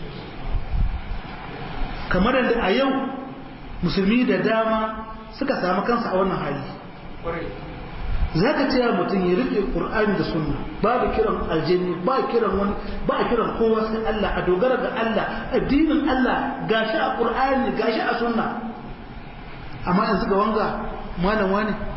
kamar da a yau musulmi da dama suka samu kansa a wannan hali za ka ce mutum ya rike ƙur'ani da sunna babu kiran aljini ba kiran wani ba a kiran kowa sai Allah a dogara ga Allah addinin Allah gashi a ƙur'ani gashi a sunna amma yanzu ga wanga malam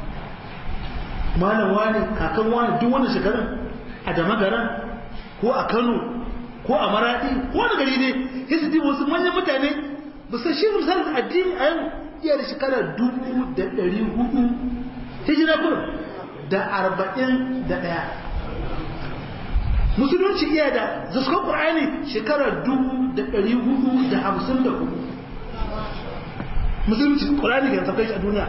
wani kakan wani duk wani shekarun a damagaran ko a Kano ko a Maradi ko wani gari ne ya su dibo wasu manyan mutane ba san shi misalin addini a yau iya da shekara 1400 hijira kurum da 41 musulunci iya da zaskon ƙur'ani shekara 1454 musulunci ƙur'ani ga tafkai a duniya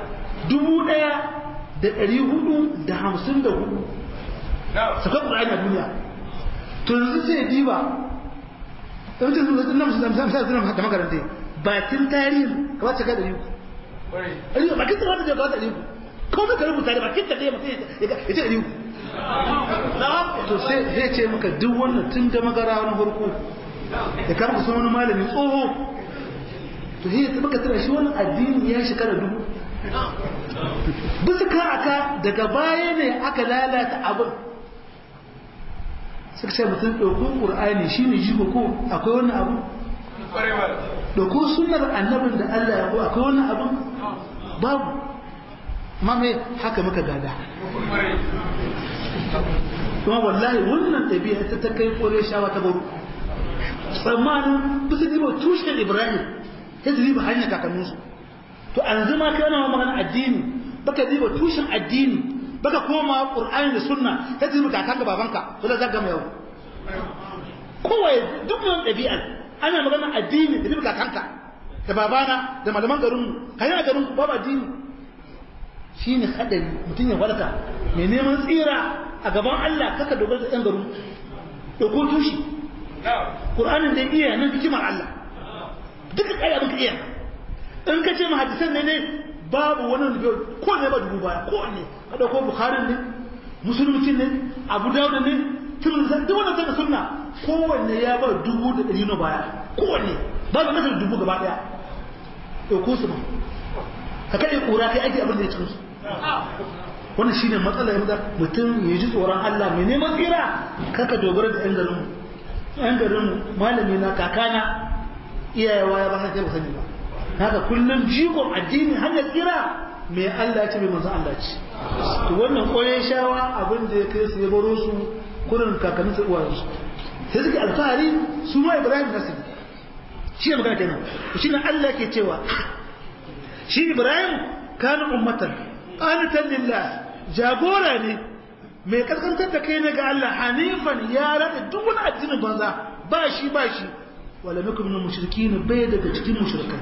1454 zaskon ƙur'ani a duniya to yanzu sai diba da mutum zuwa na musulunci da makaranta bakin tarihin kamar ta ga 100 bakin tarihin da ga 100 ko ka rubuta da bakin ta ɗaya mutum ya ce ɗari to sai zai ce maka duk wannan tun da magara wani farko ya kama kusa wani malami tsoho to sai ta baka tana shi wannan addini ya shekara 1000 bisa kan aka daga baya ne aka lalata abin suka ce mutum ɗauko ƙur'ani shi ne jigo ko akwai wannan abu ɗauko sunar annabin da Allah ya ko akwai wannan abin babu ma mai haka muka gada kuma wallahi wannan ɗabi'a ta kai kore shawa ta baro tsammanin bisa diba tushen ibrahim ya diba hanyar kakanninsu to an zama kai wani magana addini baka diba tushen addini baka koma qur'ani da sunna ya diba kakan da babanka to da zaga mai yau kowai duk wannan ɗabi'a ana magana addini da diba kakanka da babana da malaman garinmu kayan garin ku babu addini shine hadari mutum ya warka mai neman tsira a gaban Allah kaka dogara da ɗan garin da ko tushi Qur'anin da iya nan hikimar Allah duka kai abin ka iya in ka ce mahaddisan ne babu wani ko ne ba dubu baya ko ne ka dauko Bukhari ne Muslim ne Abu Dawud ne Tirmidhi duk wannan sai sunna kowanne ya ba 100 na baya kowanne babu kasar dubu gaba daya to ko su ba ka kai kura kai aiki abin da ya cikin su wannan shine matsalar yadda mutum ya ji tsoron Allah mai neman tsira kaka dogara da yan garin malami na kakana iyayewa ya ba sai ba sani ba haka kullum jigon addini hanyar tsira mai Allah ce mai manzo Allah ce to wannan koyon shawa abin da ya kai su ya baro su kurin kakannin su uwayen su sai suke alfahari su ma Ibrahim nasu shi ne magana kenan shi ne Allah ke cewa shi Ibrahim kana ummatan qanitan lillah jagora ne mai kaskantar da kai ne ga Allah hanifan ya rada duk wani addinin banza ba shi wala nakum min mushrikin bai daga cikin mushrikai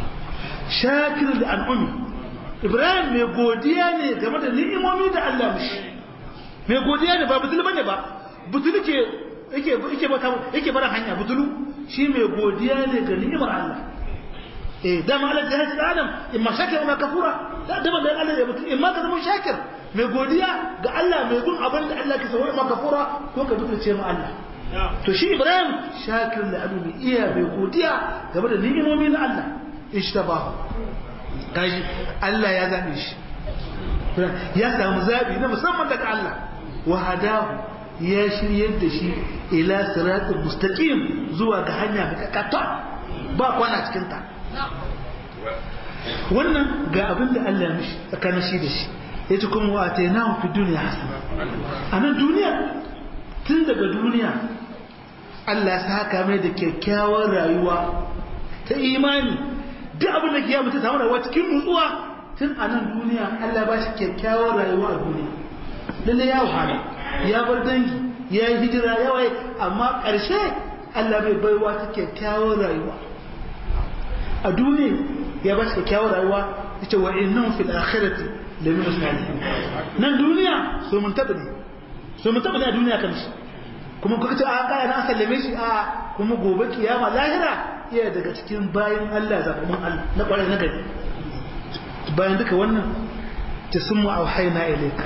shakir da an'umi Ibrahim mai godiya ne game da ni'imomi da Allah mishi mai godiya ne ba butul bane ba butul ke yake bara hanya butulu shi mai godiya ne ga ni'imar Allah dama Allah ya hada Adam imma shakir ma kafura dama da Allah ya mutu imma ka zama shakir mai godiya ga Allah mai gun abin da Allah ke sauya ma kafura ko ka butulce ma Allah to shi Ibrahim shakir da abu mai iya mai godiya game da ni'imomi na Allah ishtabahu kaji Allah ya zabe shi ya samu zabi na musamman daga Allah wa hadahu ya shiryar da shi ila siratul mustaqim zuwa ga hanya mai kakata ba kwana cikin ta wannan ga abin da Allah ya mishi tsakanin shi da shi yace kuma wa atainahu fi dunya hasana anan duniya tun daga duniya Allah ya saka mai da kyakkyawar rayuwa ta imani duk abin da kiyama ta samu rayuwa cikin nutsuwa tun anan duniya Allah ba shi kyakkyawar rayuwa a duniya lalle ya wahala ya bar dangi ya yi hijira ya waye amma ƙarshe Allah bai baiwa ta kyakkyawar rayuwa a duniya ya ba shi kyakkyawar rayuwa yace wa innahum fil akhirati lamin salihin nan duniya so mun tabbata a duniya kan shi kuma kuka ce a kaya na sallame shi a kuma gobe kiyama lahira iya daga cikin bayan Allah zaɓaɓɓun Allah na ƙwarai na gari bayan duka wannan ta sun mu auhaina ilaika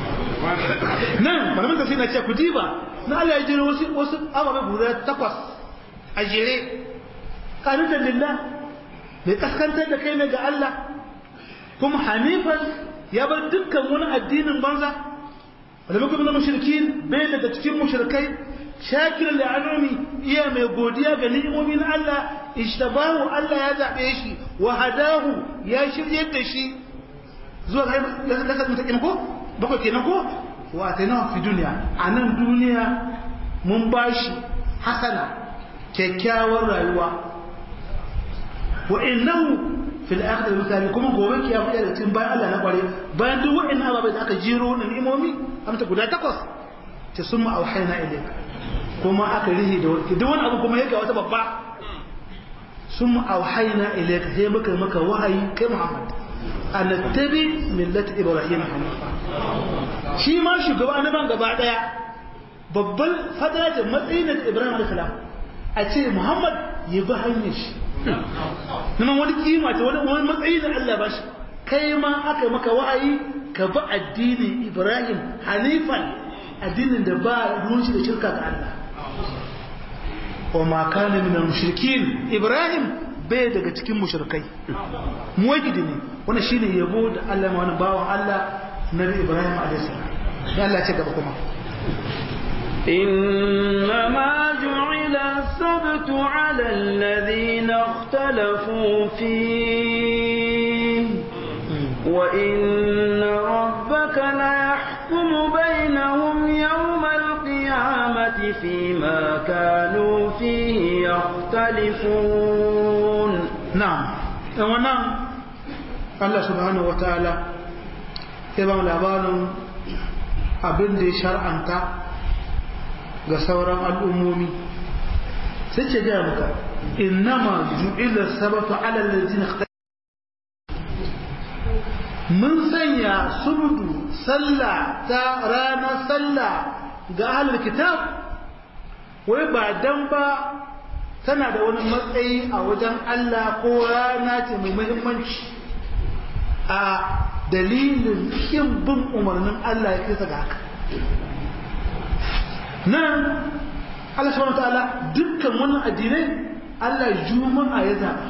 nan malamin tafsir na ce ku diba na Allah ya jira wasu ababe guda 8 a jere qanitan lillah mai kaskantar da kai ne ga Allah kuma hanifan ya bar dukkan wani addinin banza wanda muka bin mushrikin bai daga cikin mushrikai shakir li'anumi iya mai godiya ga ni'imomin Allah ishtabahu Allah ya zabe shi wa hadahu ya shiryar da shi zuwa ga lakar mutakin ko bako kenan ko wa atana fi dunya anan duniya mun bashi hasana kyakkyawar rayuwa wa innahu fil akhirati misali kuma gobe kiyama da cikin bayan Allah na kware bayan duk wa'annan ababai da aka jiro na ni'imomi amta guda 8 ta summa auhayna ilayka kuma aka rihi da wani duk wani abu kuma yake wata babba summa auhayna ilayka sai maka wahayi kai Muhammad annabi millati ibrahim hanifa shi ma shugaba annaban gaba daya babban fadar matsayin da Ibrahim alayhi salam a ce Muhammad ya bi hanyar shi nan wani kima ta wani matsayi da Allah ba shi kai ma aka maka wa'ayi ka bi addinin Ibrahim hanifan addinin da ba ruwan shi da shirka ga Allah wa ma kana min al-mushrikin Ibrahim bai daga cikin mushrikai muwahhidi ne wannan shine yabo da Allah ma wannan bawan Allah nabi Ibrahim alaihi salam dan Allah ya ce gaba kuma إنما جعل السبت على الذين اختلفوا فيه وإن ربك ليحكم بينهم يوم القيامة فيما كانوا فيه يختلفون نعم ونعم الله سبحانه وتعالى يبقى labarin abin da ya shar'anta ga sauran al'ummomi sai ce gaya maka innama ju'ila sabatu ala allazina mun sanya subudu sallah ta ranar sallah ga ahlul kitab wai ba dan ba tana da wani matsayi a wajen Allah ko rana ce mai muhimmanci a dalilin kin bin umarnin Allah ya kisa ga haka nan Allah subhanahu wataala dukkan wannan addinai Allah juma'a ya zaba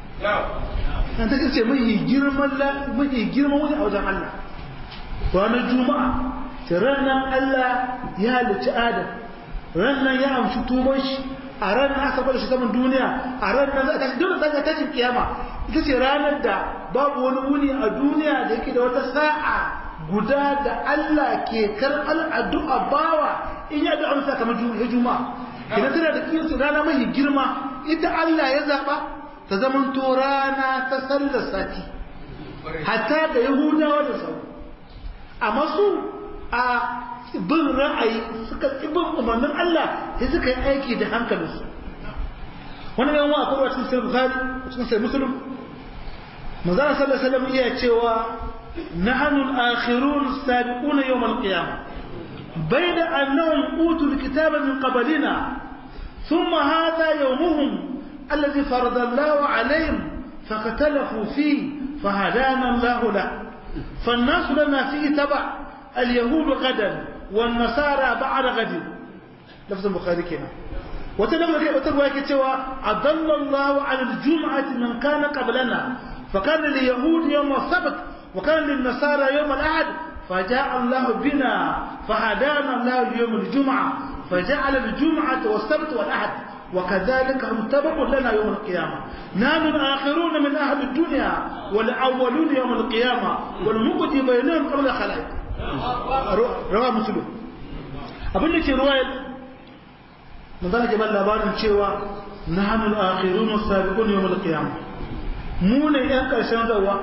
an ta ce mai girman wani a wajen Allah ranar juma'a ta ranar Allah ya halicci Adam ranar ya amshi tuban shi a ranar aka bada shi saman duniya a ranar za a tashi dole za a tashi kiyama ita ce ranar da babu wani wuni a duniya da yake da wata sa'a guda da Allah ke karɓar addu'a bawa in ya addu'a masa kamar juma'a idan tana da kinsu rana mai girma ita Allah ya zaɓa ta zamanto rana ta sallar sati hatta da yahudawa da sau amma su a bin ra'ayi suka bin umarnin Allah sai suka yi aiki da hankalinsu wannan yawan akwai cikin sai Bukhari cikin sai Muslim manzo sallallahu alaihi wasallam iya cewa nahnu al-akhirun as-sabiqun yawm al-qiyamah bayna annahum utul kitaba min qablina thumma hadha yawmuhum alladhi farada Allahu alayhim فاختلفوا فيه فهدانا الله له فالناس لنا فيه تبع اليهود غدا والنصارى بعد غد لفظ البخاري كده وتنبغي كتوى أضل الله على الجمعة من كان قبلنا فكان لليهود يوم السبت وكان للنصارى يوم الأحد فجاء الله بنا فهدانا الله يوم الجمعة فجعل الجمعة والسبت والأحد وكذلك هم تبع لنا يوم القيامة نحن الآخرون من أهل الدنيا والأولون يوم القيامة والمقضي بينهم قبل الخلائق رواه مسلم abin da ke ruwayar manzana ke ban labarin cewa nahnu al-akhirun as-sabiqun yawm al-qiyamah mu ne yan karshen zawa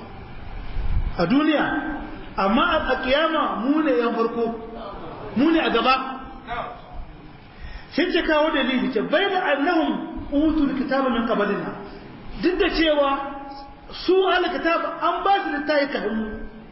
a duniya amma a kiyama mu ne yan farko mu ne a gaba sai ce kawo dalili ce bayna annahum utul kitaba min qablina duk da cewa su al-kitab an ba su littafi kafin mu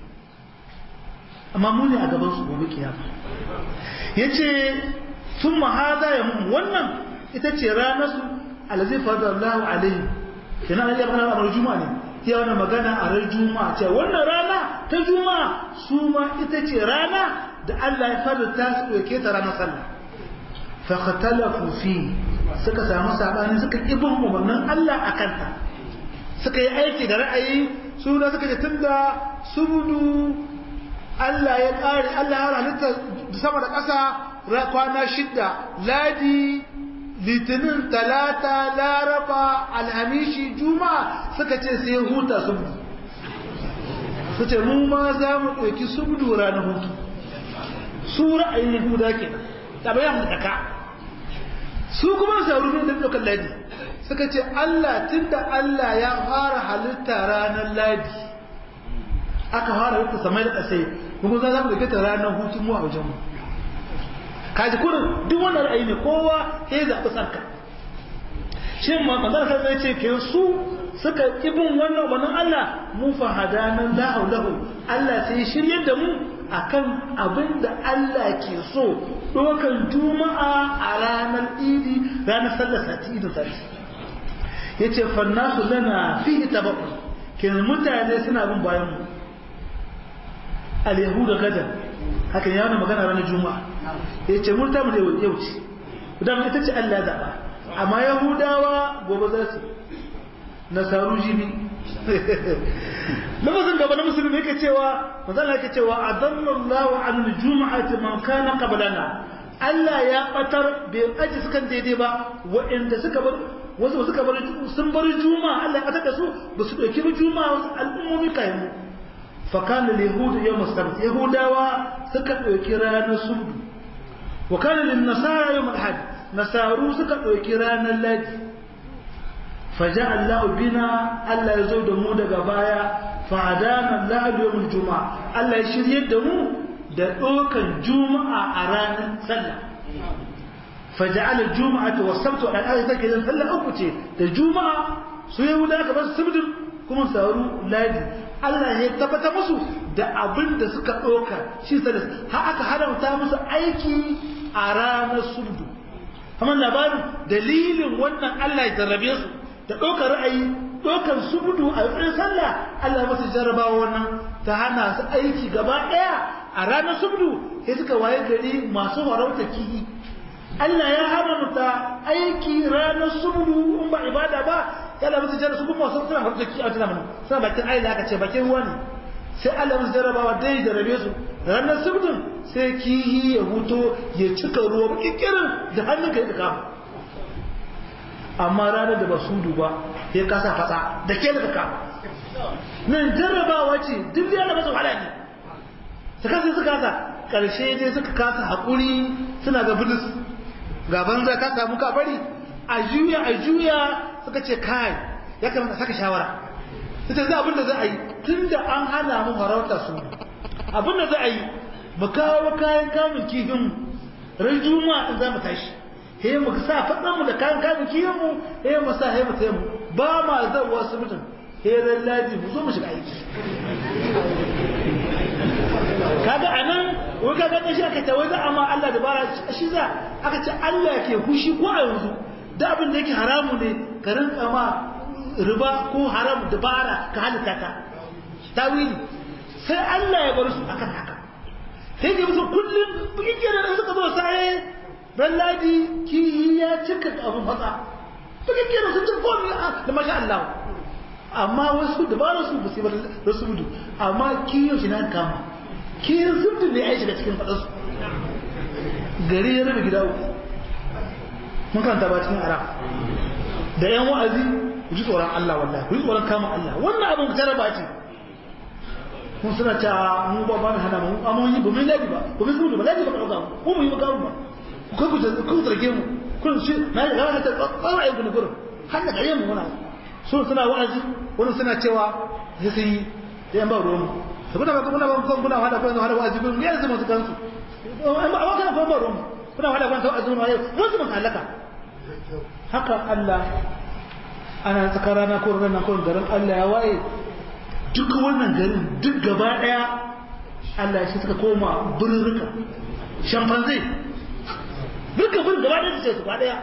amma mu ne a gaban su gobe kiyama yace thumma hadha yawm wannan ita ce ranar su allazi fadallahu alaihi kina Allah ya fara a juma'a ne ya wannan magana a ran juma'a ce wannan rana ta juma'a su ma ita ce rana da Allah ya farta su doke ta ranar sallah fa khatalafu fi suka samu sabani suka ibn umarnin Allah akan ta suka yi aiki da ra'ayi su da suka ce tunda subudu Allah ya ƙare Allah ya halitta sama da ƙasa kwana 6 ladi litinin talata laraba alhamishi juma'a suka ce sai huta subdu su ce mu ma za mu ɗauki subdu ranar hutu su ra'ayin yahuda ke da bayan da ka su kuma sauru ne da ɗaukar ladi suka ce Allah tunda Allah ya fara halitta ranar ladi aka fara halitta samai da ƙasai kuma za mu ɗauki ta ranar hutu mu a wajenmu kaji kurin duk wannan ra'ayi ne kowa ya zaɓi sarka shin ma manzon sai ce ke su suka ibin wannan wannan Allah mu fa hadanan lahu Allah sai shiryar da mu akan abinda Allah ke so dokan juma'a a ranar idi ranar sallar sati idin sati yace fannasu lana fihi tabaqqu kin mutane suna bin bayan mu al yahuda gadan haka ya wani magana ranar juma'a ya ce murta mu da yau ce don ita ce Allah zaɓa amma yahudawa gobe za su nasaru jibi lafazin gaba na musulmi yake cewa manzala yake cewa adallallahu an jum'ati man kana qablana Allah ya batar bai aji sukan daidai ba waɗanda suka bar wasu suka bar sun bar juma'a Allah ya batar da su ba su dauki juma'a wasu al'ummomi kayan mu fa kana al-yahud yawm as-sabt yahudawa suka dauki ranar subdu wa kana lin-nasara yawm al-had nasaru suka dauki ranar ladi فجاء الله بنا الله يزود مو daga baya fa'adana Allah yawmul juma'a Allah ya shiryar da mu da dokan juma'a a ranar sallah faja'al al-jum'ata was-sabtu al-ayat take da sallah uku ce da juma'a su yahuda aka bar sabdin kuma saru ladi Allah ya tabbata musu da abin da suka doka shi sai har aka haramta musu aiki a ranar subdu amma labarin dalilin wannan Allah ya jarrabe su da ɗaukar ra'ayi ɗaukar subudu a tsayin sallah Allah masu jarrabawa wannan ta hana su aiki gaba ɗaya a ranar subudu sai suka waye gari masu farauta kihi Allah ya haramta aiki ranar subudu in ba ibada ba Allah masu jarraba su kuma suna farauta kihi a cikin mana suna bakin aila aka ce bakin ruwa ne sai Allah masu jarrabawa dai jarrabe su ranar subudun sai kihi ya huto ya cika ruwa kikirin da hannun ka ya kama amma ranar da ba su duba ya kasa fasa da ke daga kama nan jarrabawa ce duk da yana masu wahala ne su kasa suka kasa ƙarshe dai suka kasa haƙuri suna ga bilis gaban zai ka samu kabari a juya suka ce kai ya kamata saka shawara su ce za abin da za a yi tun da an hana mu farauta su abin da za a yi mu kawo kayan kamun kifin ran juma'a in za mu tashi he mu sa fadan mu da kayan kamun kiyon mu he mu sa he mu tayi mu ba ma zan wasu mutum he lallaji mu zo mu shiga aiki kaga anan wai kaga shi aka ce wai za amma Allah da bara shi za aka ce Allah ke hushi ko a yanzu da abin da yake haramu ne ka rinka ma riba ko haram dabara ka halitta ka tawili sai Allah ya bar su akan haka sai ga musu kullum bukin da suka zo sai dan ladi kihi ya cika abun fatsa bukin kira sun ci komi da masha Allah amma wasu dabara su ba sai ba su mudu amma kiyo shi nan kama kiyin sun ne ai shiga cikin fadansu gari ya rabe gida uku mun karanta ba cikin arab da yan wa'azi ku ji tsoron Allah wallahi ku ji tsoron kama Allah wannan abin ku taraba ce mun suna ta mu ba ba hana mu amma mun yi ba mun ladi ba ba mun mutu ba ladi ba ka dauka mu mu yi ba garu ba ku zarge mu kun shi na ga ta tsara ayyuka ne gurin har da gare mu muna so suna wa'azi wani suna cewa sai sai yan ba ruwan mu saboda ba kuna hada ko hada wa'azi kun ne zama su kansu amma kana fa ba ruwan kuna hada kan wa'azi mun ayo wasu mun halaka haka Allah ana tsakarana ko ranan ko garin Allah ya waye duk wannan garin duk gaba daya Allah ya shi suka koma burruka shampanze duka bin gaba da su gaba daya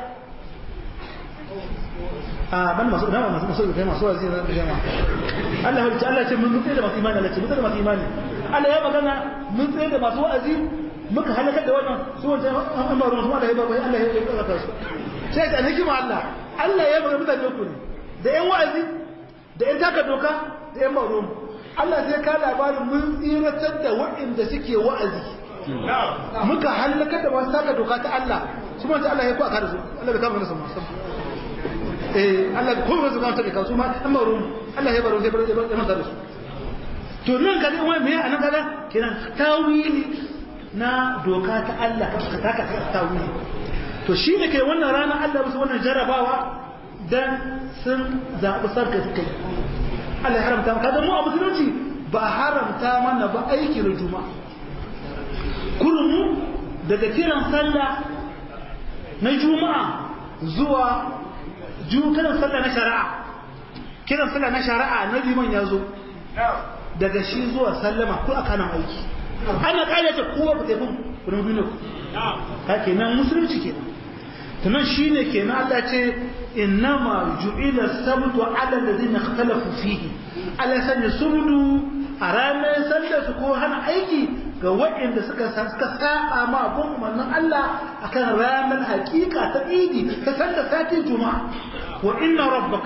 a ban masu kai masu wazi na jama'a Allah ya ce Allah ce mun tsaye da masu imani Allah ce mun tsaye da masu imani Allah ya magana mun tsaye da masu wa'azi muka halakar da wannan su wancan an ba ruwan su Allah ya ba Allah ya tsaka su sai ta hikima Allah ya magana mutane ku ne da yan wa'azi da yan taka doka da yan ba ruwan Allah sai ka labarin mun tsiratar da waɗanda suke wa'azi muka halakar da masu taka doka ta Allah su ma Allah ya kwaka da su Allah bai kama nasu masu Allah ko wasu ma ta kawo su ma an baro Allah ya baro sai baro ya masa da su to nan ga wai me anan kaga kiran tawili na doka ta Allah ka taka tawili to shi ne kai wannan rana Allah musu wannan jarabawa dan sun zabi sarka suka yi Allah ya haramta kaga mu a musulunci ba haramta mana ba aiki da juma'a kullum daga kiran sallah na juma'a zuwa kiran sallah na shari'a kiran sallah na shari'a na liman ya zo daga shi zuwa sallama ko aka nan aiki ana kayyata kowa ku tafi ku nan duniya ka kenan musulunci kenan tunan shine kenan Allah ce innama ju'ila sabtu ala alladhina ikhtalafu fihi ala sanya subdu a ranar sallar su ko hana aiki ga waɗanda suka saba ma abun umarnin Allah akan ranar hakika ta idi ta sallar sati juma'a wa inna rabbaka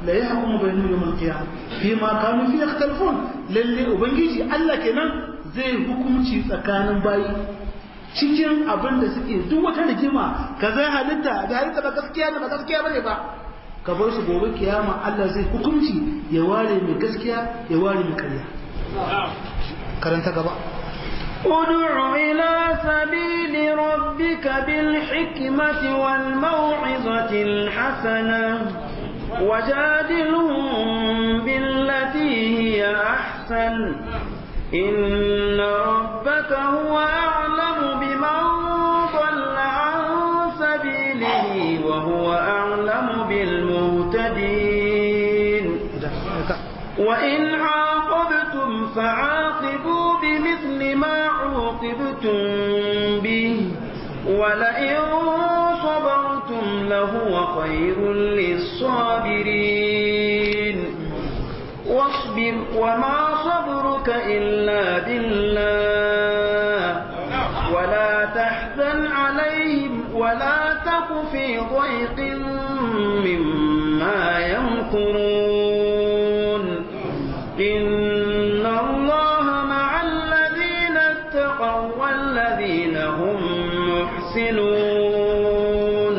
la yahkumu bainahum yawm al-qiyamah fima kanu fi yakhtalifun lalle ubangiji Allah kenan zai hukunci tsakanin bayi cikin abin da suke duk wata rigima kaza halitta da halitta ba gaskiya ne ba gaskiya bane ba ka bar su gobe kiyama Allah zai hukunci ya ware mai gaskiya ya ware mai ƙarya karanta gaba ادع إلى سبيل ربك بالحكمة والموعظة الحسنة وجادلهم بالتي هي أحسن إن ربك هو أعلم بمن ضل عن سبيله وهو أعلم بالمهتدين وإن عاقبتم فعاقبوا بمثل ما عوقبتم به ولئن صبرتم لهو خير للصابرين واصبر وما صبرك إلا بالله ولا تحزن عليهم ولا تك في ضيق مما يمكرون إن الله مع الذين اتقوا والذين هم محسنون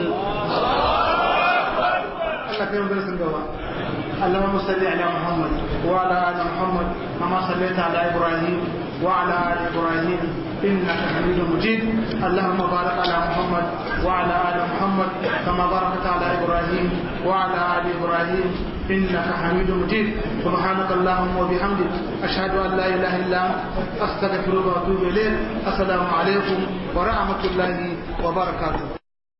اللهم صل على محمد وعلى آل محمد كما صليت على إبراهيم وعلى آل إبراهيم إنك حميد مجيد اللهم بارك على محمد وعلى آل محمد كما باركت على إبراهيم وعلى آل إبراهيم إنك حميد مجيد سبحانك اللهم وبحمدك أشهد أن لا إله إلا أنت أستغفرك وأتوب إليك السلام عليكم ورحمة الله وبركاته